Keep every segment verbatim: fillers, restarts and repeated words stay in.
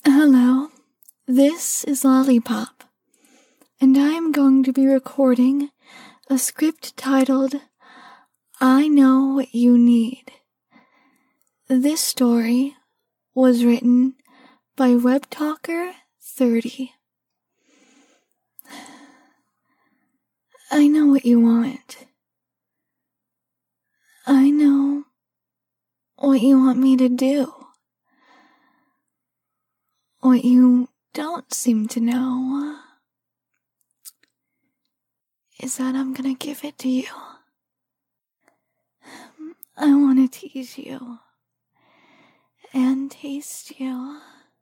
Hello, this is Lollipop, and I am going to be recording a script titled, I Know What You Need. This story was written by WebTalker thirty. I know what you want. I know what you want me to do. What you don't seem to know is that I'm gonna give it to you. I wanna tease you and taste you.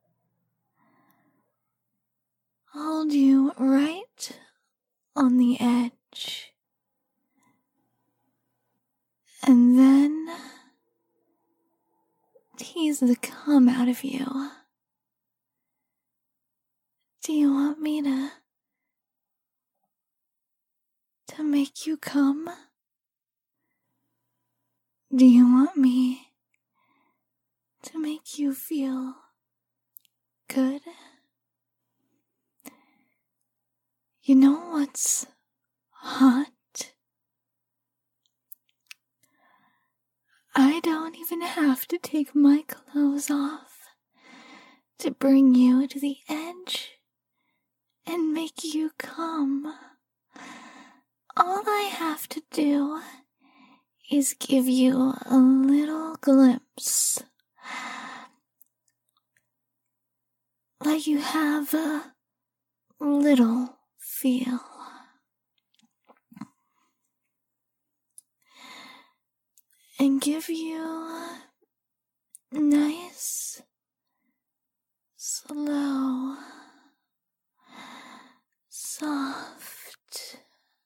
Hold you right on the edge. And then tease the cum out of you. Do you want me to... to make you come? Do you want me to make you feel good? You know what's hot? I don't even have to take my clothes off to bring you to the edge and make you come. All I have to do is give you a little glimpse. Let you have a little feel. And give you nice, slow, soft,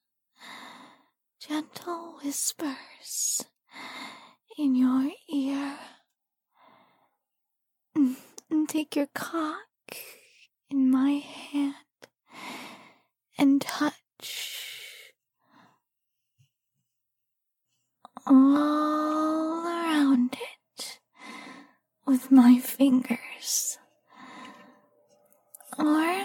gentle whispers in your ear. And take your cock in my hand and touch all around it with my fingers. Or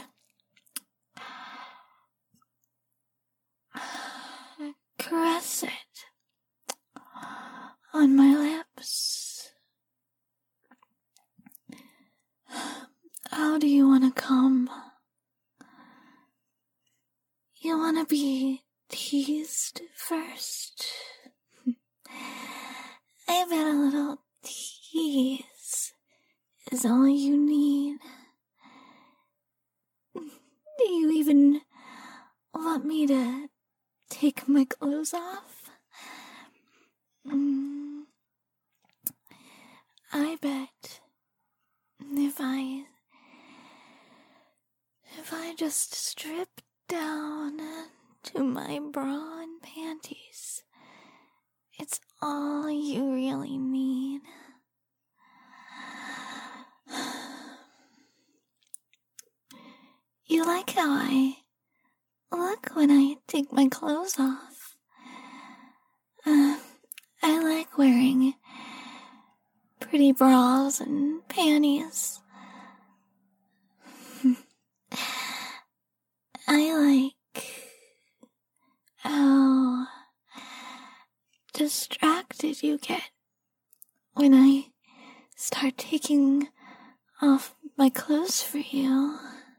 caress it on my lips. How do you want to come? You want to be teased first? I bet a little tease is all you need. Do you even want me to take my clothes off? Mm, I bet if I if I just strip down to my bra and panties, it's all you really need. You like how I look when I take my clothes off? Uh, I like wearing pretty bras and panties. I like how distracted you get when I start taking off my clothes for you.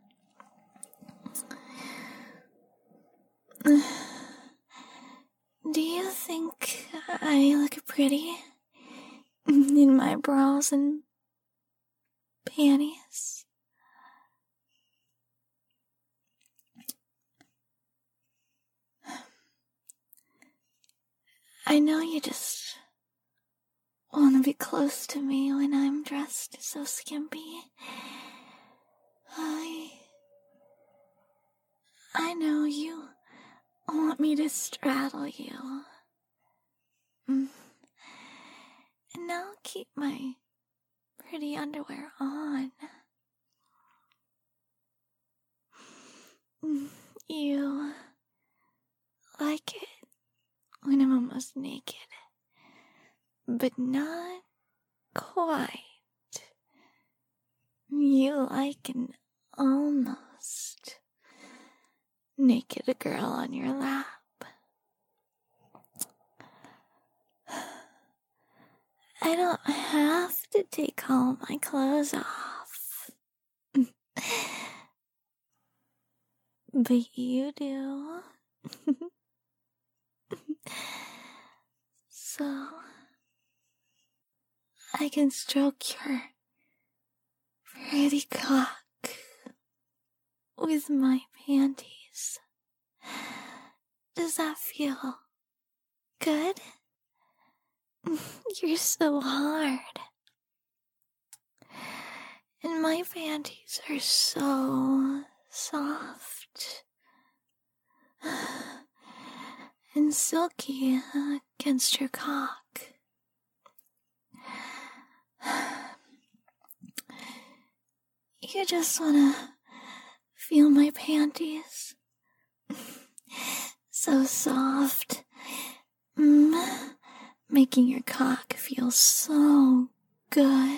Do you think I look pretty in my bras and panties? I know you just want to be close to me when I'm dressed so skimpy. I... I know you want me to straddle you. Mm. And I'll keep my pretty underwear on. Mm. You like it when I'm almost naked, but not quite. You like an almost naked girl on your lap. I don't have to take all my clothes off. But you do. So, I can stroke your pretty cock with my panties. Does that feel good? You're so hard. And my panties are so soft and silky against your cock. You just wanna feel my panties? So soft. Mm, making your cock feel so good.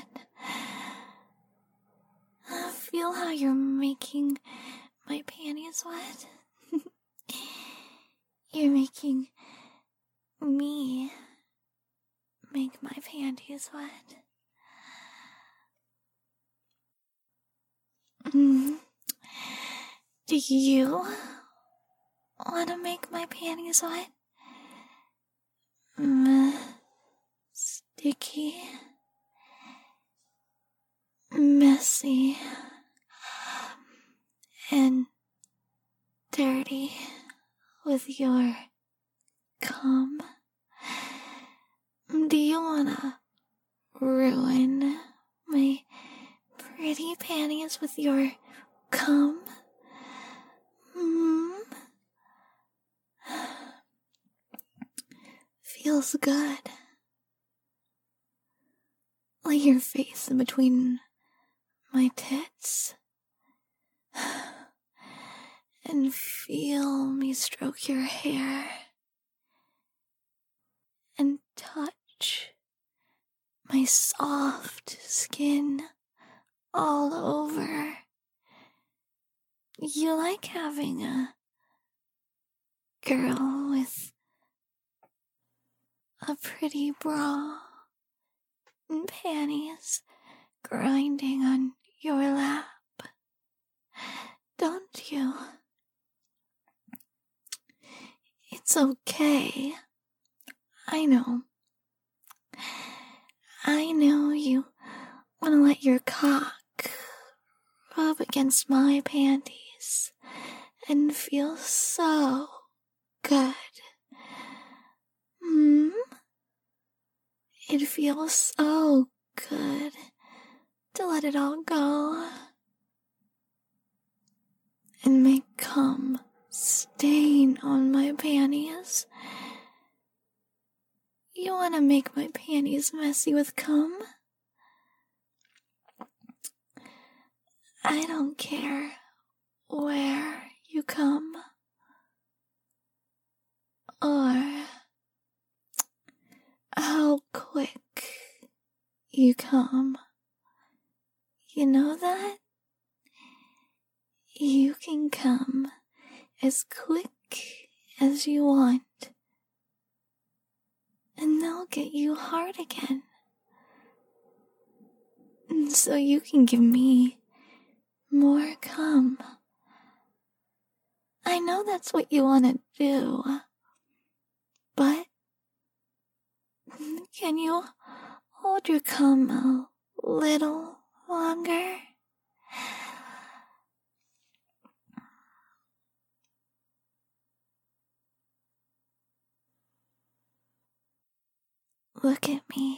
Feel how you're making my panties wet? You're making me make my panties wet. Mm. Do you want to make my panties wet? Mm. Sticky, messy, and dirty with your cum? Do you wanna ruin my pretty panties with your cum? Mm. Feels good. Lay your face in between my tits and feel me stroke your hair and touch my soft skin all over. You like having a girl with a pretty bra and panties grinding on your lap, don't you? It's okay. I know. I know you want to let your cock rub against my panties and feel so good. Hmm? It feels so good to let it all go and make cum stain on my panties. You want to make my panties messy with cum? I don't care where you come or how quick you come. You know that? You can come as quick as you want, and they'll get you hard again. And so you can give me more cum. I know that's what you want to do, but can you hold your cum a little longer? Look at me.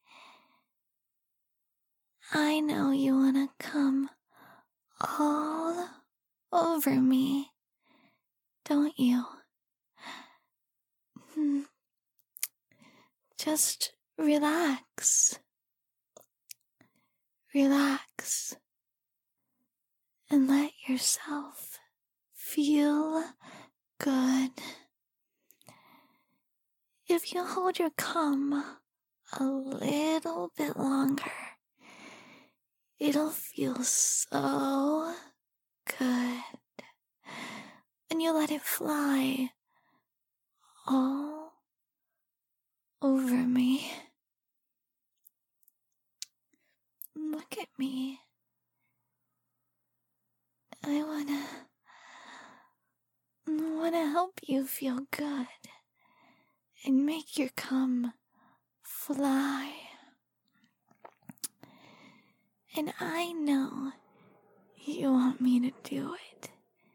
I know you wanna come all over me, don't you? Just relax. Relax. And let yourself feel good. If you hold your cum a little bit longer, It'll feel so good when you let it fly all over me. Look at me. I wanna, wanna help you feel good and make your cum fly. And I know you want me to do it.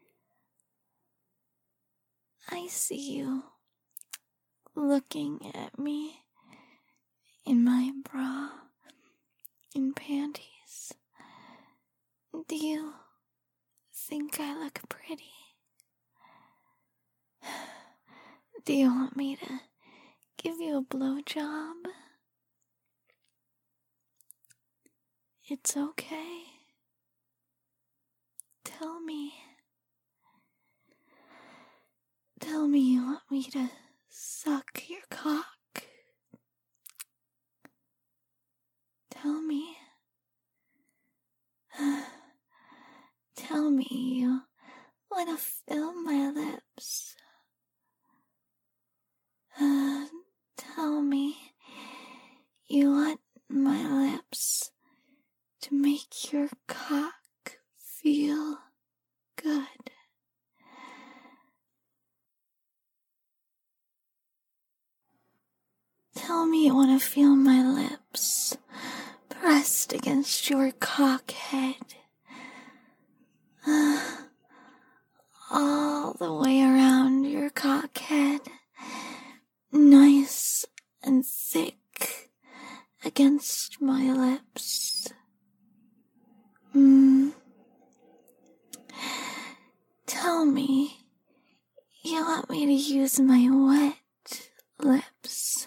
I see you looking at me in my bra and panties. Do you think I look pretty? Do you want me to give you a blowjob? It's okay. Tell me. Tell me you want me to suck your cock. Tell me. Tell me you want to fill my lips. Uh, tell me you want my lips to make your cock feel good. Tell me you want to feel my lips pressed against your cock head. Uh, all the way around your cock head. Nice and thick against my lips. Mm. Tell me you want me to use my wet lips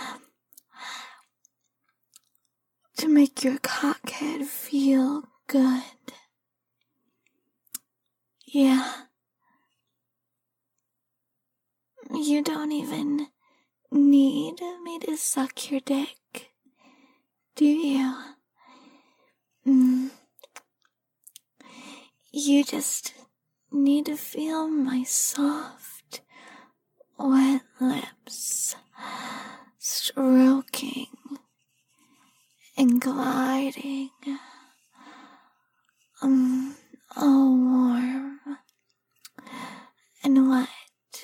to make your cockhead feel good. Yeah. You don't even need me to suck your dick, do you? Mm. You just need to feel my soft, wet lips stroking and gliding, um, all warm and wet,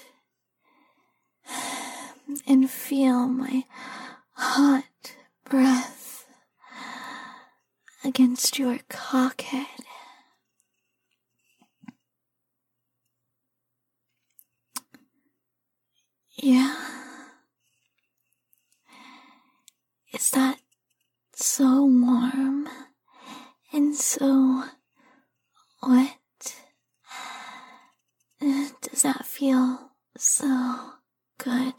and feel my hot breath against your cockhead. Yeah. Is that so warm and so wet? Does that feel so good?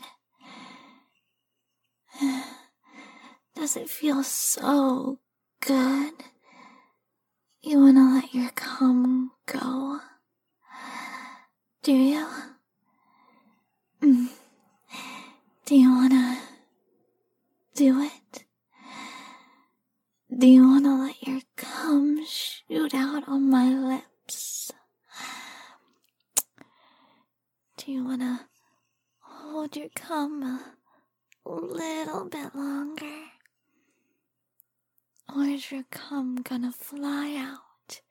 Does it feel so good? You wanna let your cum go? Do you? Mm. Do you wanna do it? Do you wanna let your cum shoot out on my lips? Do you wanna hold your cum a little bit longer? Or is your cum gonna fly out?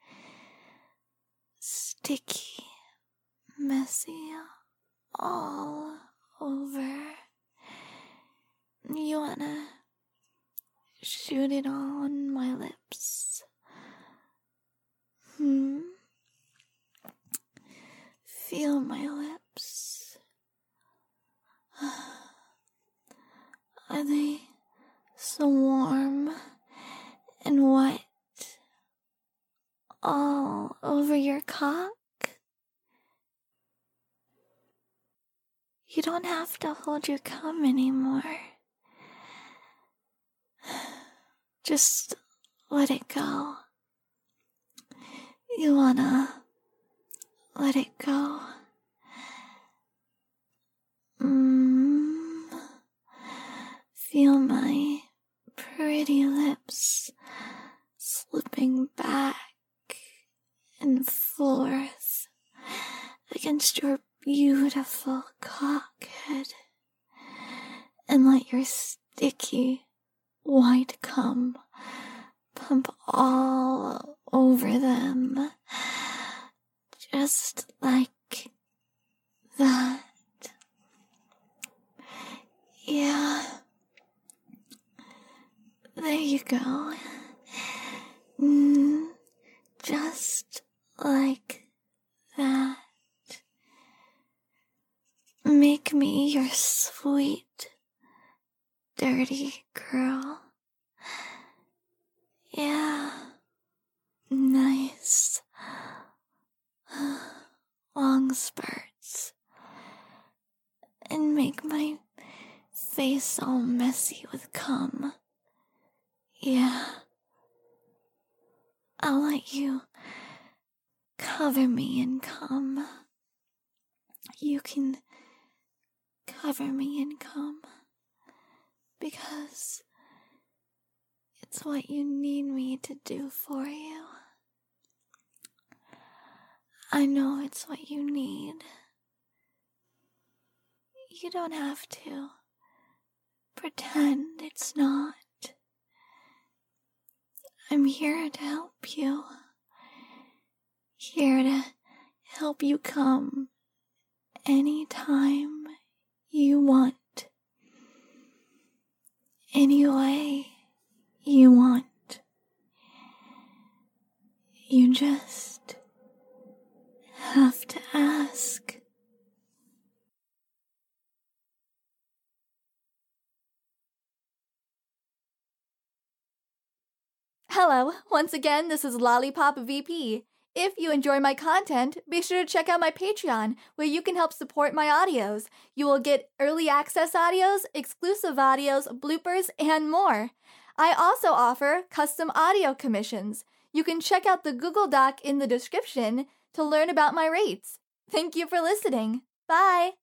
Sticky, messy, all over. You wanna shoot it on my lips? Hmm? Feel my lips. Are they so warm and wet all over your cock? You don't have to hold your cum anymore. Just let it go. You wanna let it go. Mm. Feel my pretty lips slipping and forth against your beautiful cockhead and let your sticky white cum pump all over them, just like that. Yeah. There you go. Mm, just like that. Make me your sweet, dirty girl. Yeah. Nice. Long spurts. And make my face all messy with cum. Yeah. I'll let you cover me in cum. You can cover me in cum because it's what you need me to do for you. I know it's what you need. You don't have to pretend it's not. I'm here to help you. Here to help you come anytime you want. Any way you want. You just have to ask. Hello, once again, this is Lollipop V P. If you enjoy my content, be sure to check out my Patreon, where you can help support my audios. You will get early access audios, exclusive audios, bloopers, and more. I also offer custom audio commissions. You can check out the Google Doc in the description to learn about my rates. Thank you for listening. Bye!